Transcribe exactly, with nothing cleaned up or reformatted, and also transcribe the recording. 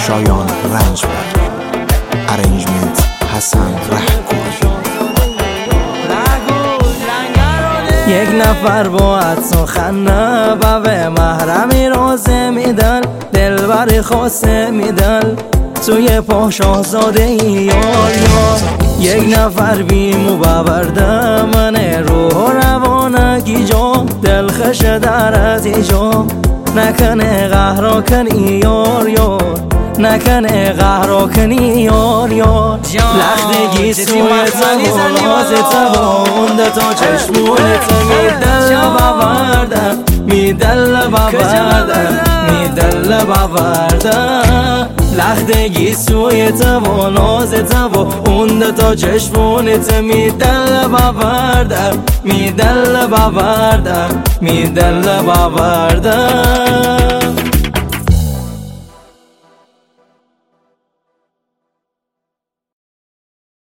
شایان رنجبر، ارنجمنت حسن رحکوی. یک نفر باید سخن نبوه، محرمی روزه میدن، دلبر خاصه میدن، توی پا شاهزاده ای یار یار. یک نفر بیمو ببرده من روح و روانگی جا، دلخش درت ایجا، نکنه قهرا کنی یار یار، نکنه قهرا کنی یار یار. لختگی سوی تو ناز تبونده تا چشمونت میدل ببردم، میدل ببردم، میدل ببردم. لختگی سوی تو ناز تبونده تا چشمونت میدل ببردم، میدل ببردم، میدل ببردم.